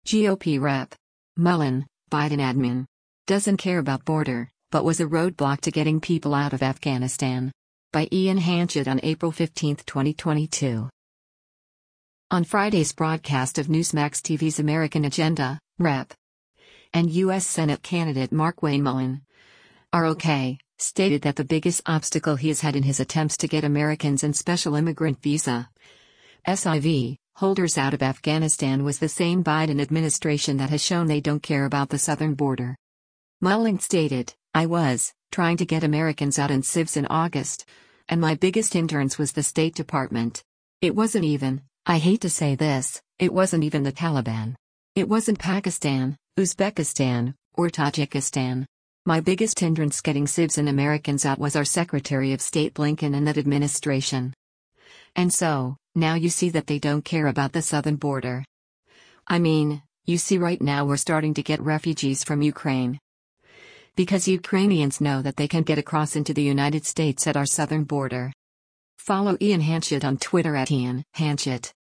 GOP Rep. Mullen, Biden admin. Doesn't care about border, but was a roadblock to getting people out of Afghanistan. By Ian Hanchett on April 15, 2022. On Friday's broadcast of Newsmax TV's American Agenda, Rep. and U.S. Senate candidate Markwayne Mullin, ROK, stated that the biggest obstacle he has had in his attempts to get Americans and special immigrant visa (SIV) holders out of Afghanistan was the same Biden administration that has shown they don't care about the southern border. Mullin stated, "I was trying to get Americans out in civs in August, and my biggest hindrance was the State Department. It wasn't even, I hate to say this, it wasn't even the Taliban. It wasn't Pakistan, Uzbekistan, or Tajikistan. My biggest hindrance getting civs and Americans out was our Secretary of State Blinken and that administration. And so, now you see that they don't care about the southern border. I mean, you see right now we're starting to get refugees from Ukraine. Because Ukrainians know that they can get across into the United States at our southern border." Follow Ian Hanchett on Twitter at Ian Hanchett.